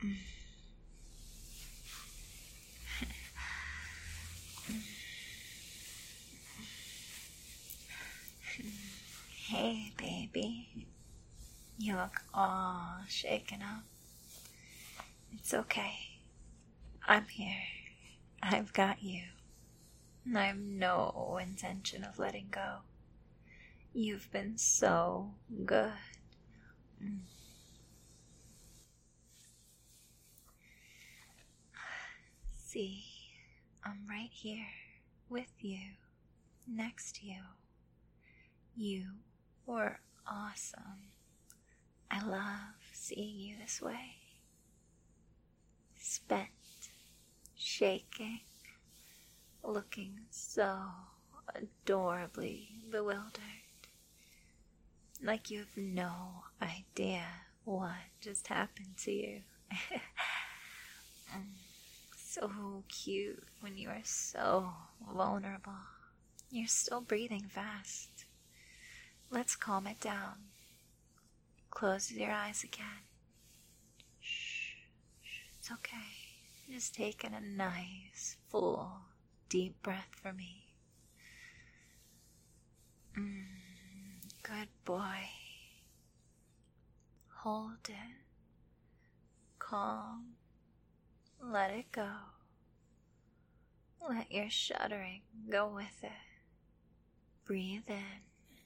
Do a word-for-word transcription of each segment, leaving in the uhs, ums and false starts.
Hey, baby. You look all shaken up. It's okay. I'm here. I've got you. I have no intention of letting go. You've been so good. See, I'm right here with you, next to you. You were awesome. I love seeing you this way. Spent, shaking, looking so adorably bewildered. Like you have no idea what just happened to you. So cute when you are so vulnerable. You're still breathing fast. Let's calm it down. Close your eyes again. Shh, shh, it's okay. Just taking a nice, full, deep breath for me. Mm, good boy. Hold it. Calm. Let it go. Let your shuddering go with it. Breathe in.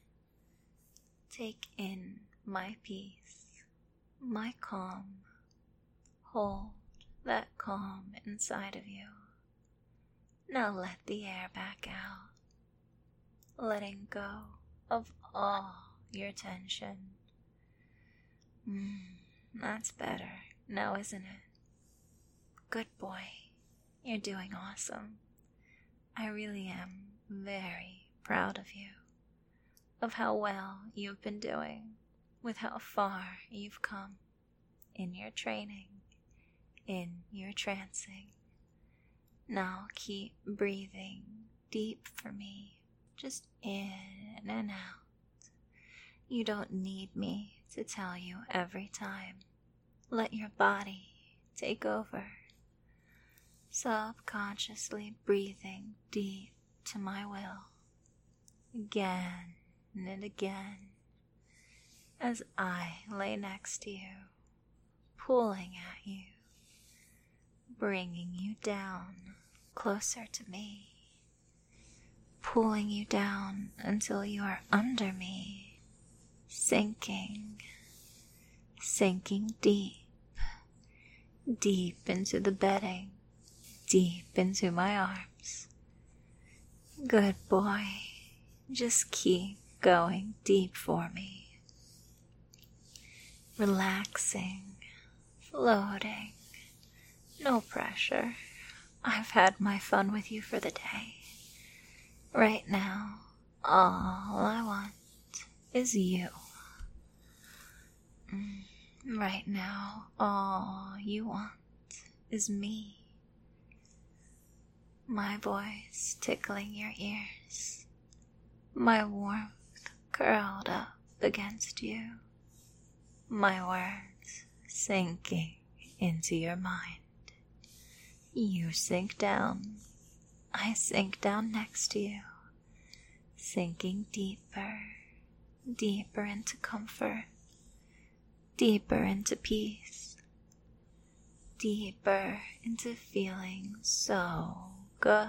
Take in my peace, my calm. Hold that calm inside of you. Now let the air back out, letting go of all your tension. Mm, that's better now, isn't it? Good boy. You're doing awesome. I really am very proud of you, of how well you've been doing, with how far you've come in your training, in your trancing. Now keep breathing deep for me, just in and out. You don't need me to tell you every time. Let your body take over. Subconsciously breathing deep to my will, again and again, as I lay next to you, pulling at you, bringing you down closer to me, pulling you down until you are under me, sinking, sinking deep, deep into the bedding, deep into my arms. Good boy, just keep going deep for me. Relaxing, floating, no pressure. I've had my fun with you for the day. Right now, all I want is you. Right now, all you want is me. My voice tickling your ears, my warmth curled up against you, my words sinking into your mind. You sink down, I sink down next to you, sinking deeper, deeper into comfort, deeper into peace, deeper into feeling so good,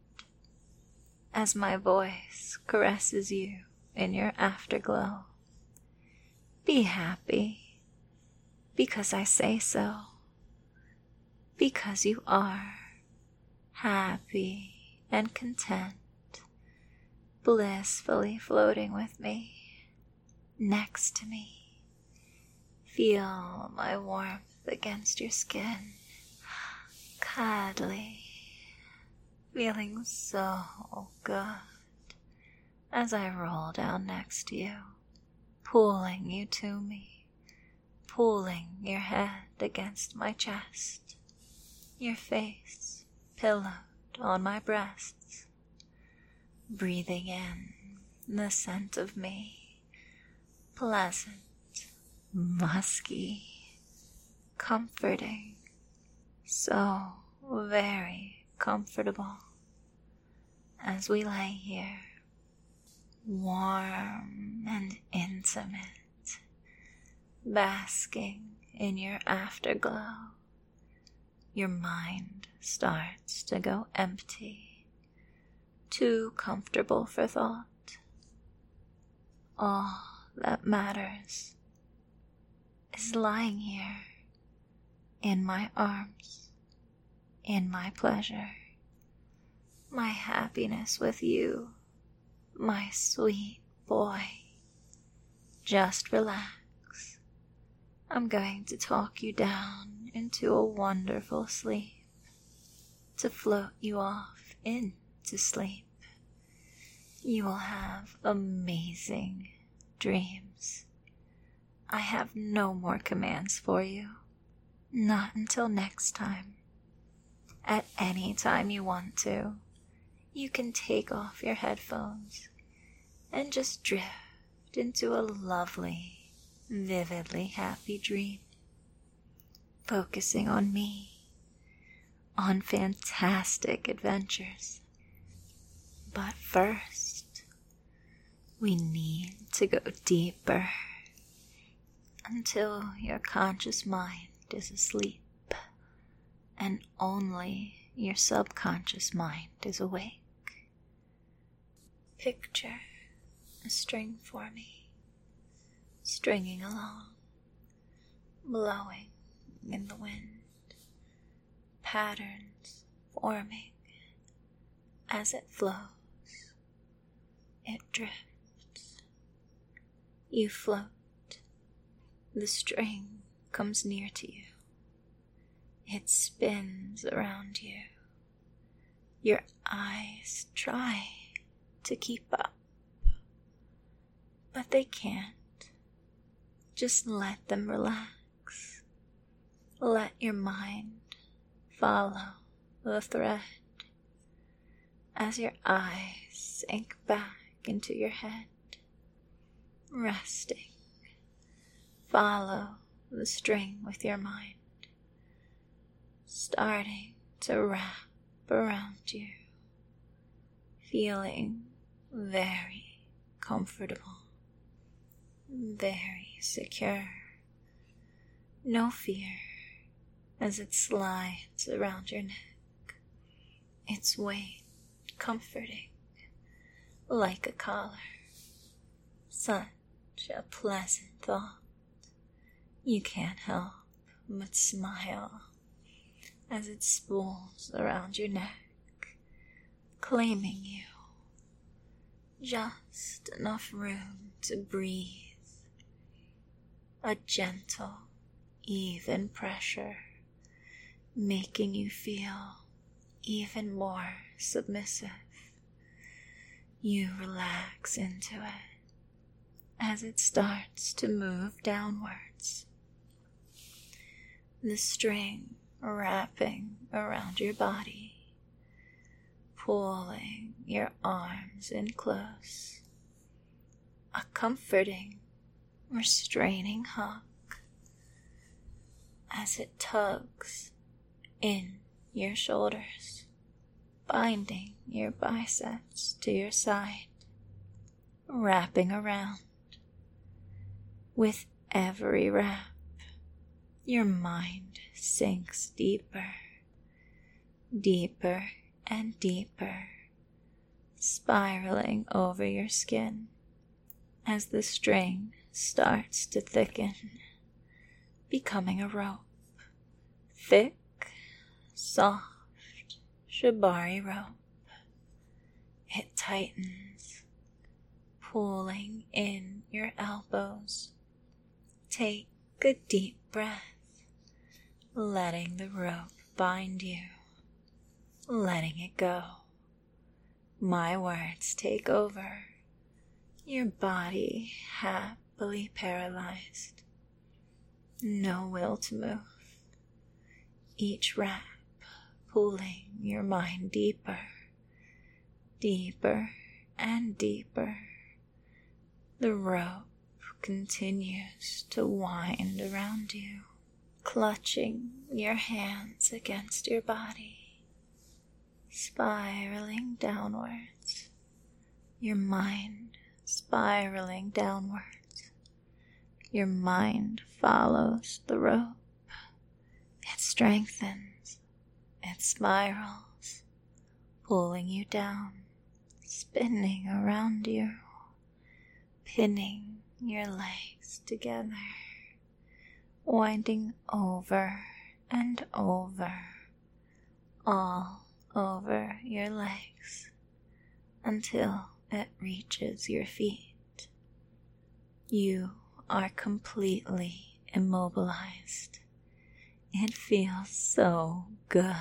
as my voice caresses you in your afterglow. Be happy, because I say so, because you are happy and content, blissfully floating with me, next to me. Feel my warmth against your skin, cuddly, feeling so good as I roll down next to you, pulling you to me, pulling your head against my chest, your face pillowed on my breasts, breathing in the scent of me, pleasant, musky, comforting, so very comfortable as we lay here, warm and intimate, basking in your afterglow. Your mind starts to go empty, too comfortable for thought. All that matters is lying here in my arms, in my pleasure, my happiness with you, my sweet boy. Just relax. I'm going to talk you down into a wonderful sleep, to float you off into sleep. You will have amazing dreams. I have no more commands for you. Not until next time. At any time you want to, you can take off your headphones and just drift into a lovely, vividly happy dream, focusing on me, on fantastic adventures. But first, we need to go deeper until your conscious mind is asleep and only your subconscious mind is awake. Picture a string for me, stringing along, blowing in the wind, patterns forming as it flows. It drifts. You float. The string comes near to you. It spins around you. Your eyes try to keep up, but they can't. Just let them relax. Let your mind follow the thread as your eyes sink back into your head, resting. Follow the string with your mind, starting to wrap around you, feeling very comfortable, very secure. No fear as it slides around your neck, its weight comforting like a collar. Such a pleasant thought. You can't help but smile as it spools around your neck, claiming you. Just enough room to breathe. A gentle, even pressure, making you feel even more submissive. You relax into it as it starts to move downwards. The string wrapping around your body, pulling your arms in close. A comforting, restraining hug as it tugs in your shoulders, binding your biceps to your side, wrapping around. With every wrap, your mind sinks deeper, deeper and deeper, spiraling over your skin as the string starts to thicken, becoming a rope. Thick, soft, shibari rope. It tightens, pulling in your elbows. Take a deep breath, letting the rope bind you, letting it go. My words take over, your body happily paralyzed. No will to move. Each wrap pulling your mind deeper, deeper and deeper. The rope continues to wind around you, clutching your hands against your body, spiraling downwards, your mind spiraling downwards. Your mind follows the rope. It strengthens, it spirals, pulling you down, spinning around you, pinning your legs together, winding over and over, all over your legs, until it reaches your feet. You are completely immobilized. It feels so good,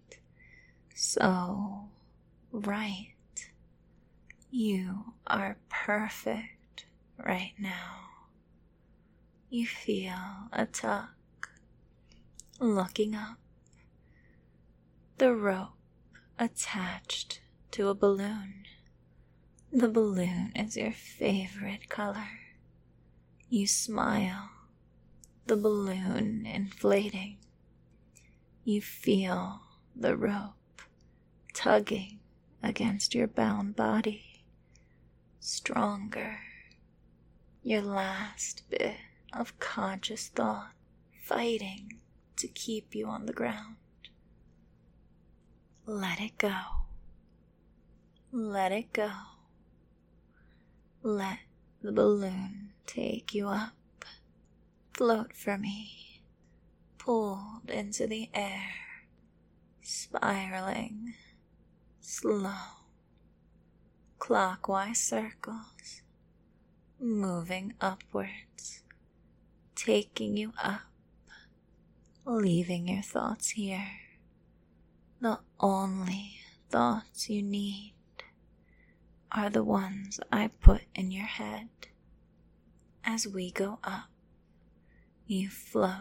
so right. You are perfect right now. You feel a tug looking up, the rope attached to a balloon. The balloon is your favorite color. You smile, the balloon inflating. You feel the rope tugging against your bound body, stronger. Your last bit of conscious thought fighting to keep you on the ground. Let it go. Let it go. Let the balloon take you up. Float for me. Pulled into the air. Spiraling. Slow. Clockwise circles. Moving upwards. Taking you up. Leaving your thoughts here. The only thoughts you need are the ones I put in your head. As we go up, you float,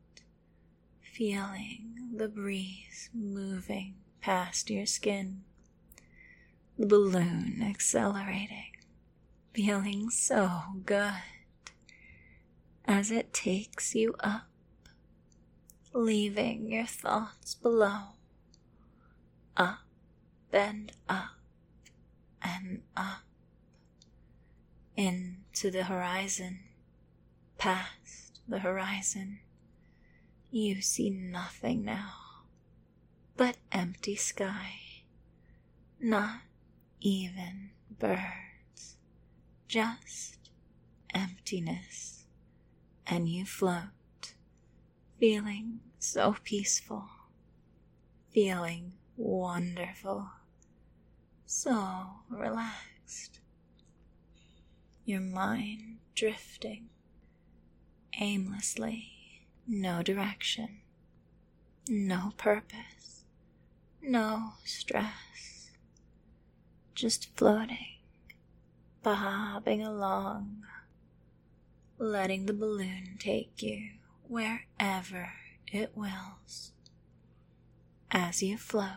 feeling the breeze moving past your skin, the balloon accelerating, feeling so good as it takes you up, leaving your thoughts below, up and up and up, into the horizon, past the horizon. You see nothing now but empty sky, not even birds, just emptiness, and you float, feeling so peaceful, feeling wonderful, so relaxed. Your mind drifting aimlessly, no direction, no purpose, no stress, just floating, bobbing along, letting the balloon take you wherever it wills. As you float,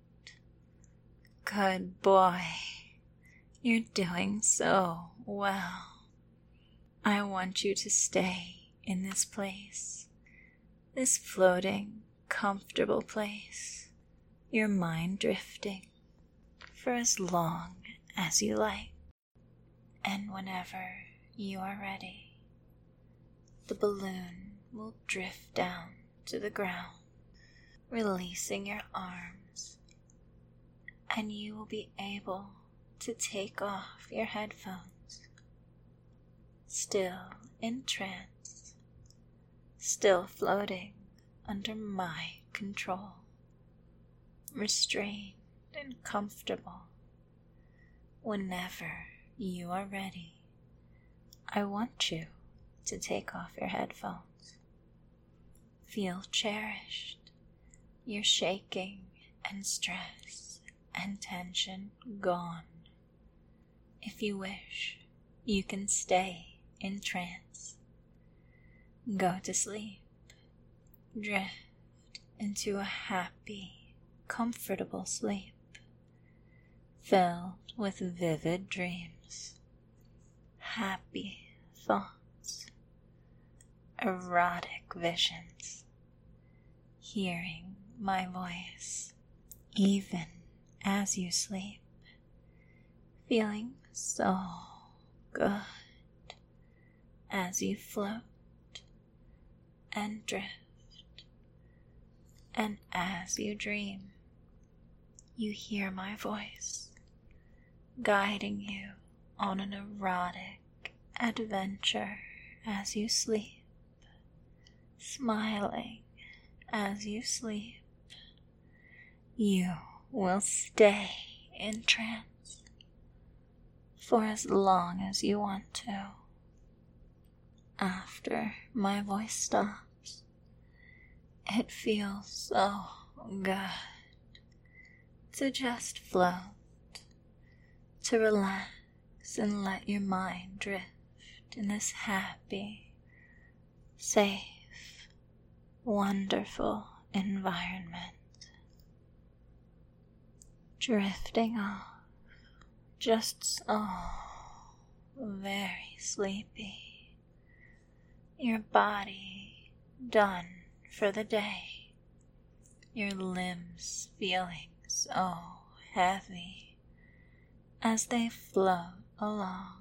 good boy, you're doing so well. I want you to stay in this place, this floating, comfortable place, your mind drifting, for as long as you like. And whenever you are ready, the balloon will drift down to the ground, releasing your arms, and you will be able to take off your headphones, still in trance, still floating under my control, restrained and comfortable. Whenever you are ready, I want you to take off your headphones. Feel cherished. You're shaking and stress and tension gone. If you wish, you can stay in trance. Go to sleep. Drift into a happy, comfortable sleep, filled with vivid dreams, happy thoughts, erotic visions, hearing my voice even as you sleep, feeling so good as you float and drift, and as you dream, you hear my voice guiding you on an erotic adventure as you sleep, smiling as you sleep. You will stay in trance for as long as you want to. After my voice stops, it feels so good to just float, to relax and let your mind drift in this happy, safe, wonderful environment. Drifting off, just so very sleepy. Your body done for the day. Your limbs feeling so heavy as they float along.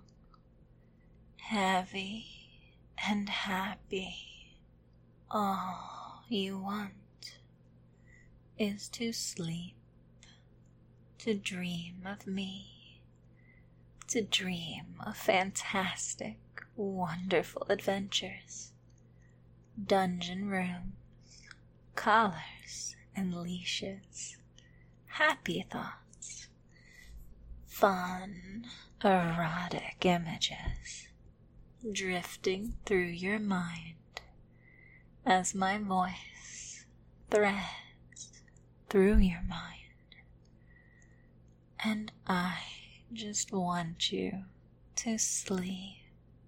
Heavy and happy. All you want is to sleep, to dream of me, to dream of fantastic, wonderful adventures, dungeon rooms, collars and leashes, happy thoughts, fun, erotic images drifting through your mind as my voice threads through your mind. And I just want you to sleep.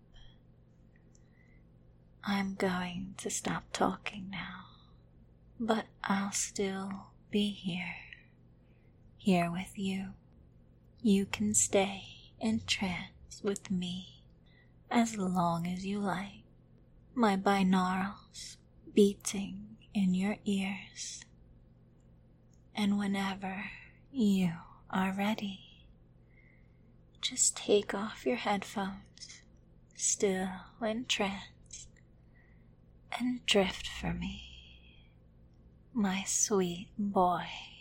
I'm going to stop talking now, but I'll still be here, here with you. You can stay in trance with me as long as you like. My binaurals beating in your ears. And whenever you are ready, just take off your headphones, still in trance, and drift for me, my sweet boy.